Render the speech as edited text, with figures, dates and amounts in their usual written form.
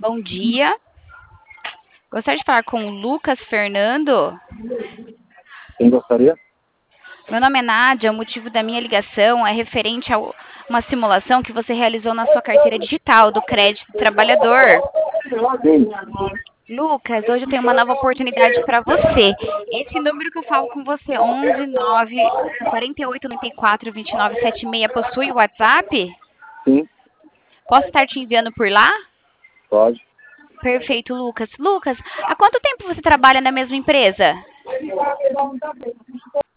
Bom dia. Gostaria de falar com o Lucas Fernando. Quem gostaria? Meu nome é Nádia, o motivo da minha ligação é referente a uma simulação que você realizou na sua carteira digital do crédito do trabalhador. Sim. Lucas, hoje eu tenho uma nova oportunidade para você. Esse número que eu falo com você, 11 9 48 94 29 76, possui o WhatsApp? Sim, Posso estar te enviando por lá? pode. Perfeito, Lucas. Lucas, há quanto tempo você trabalha na mesma empresa?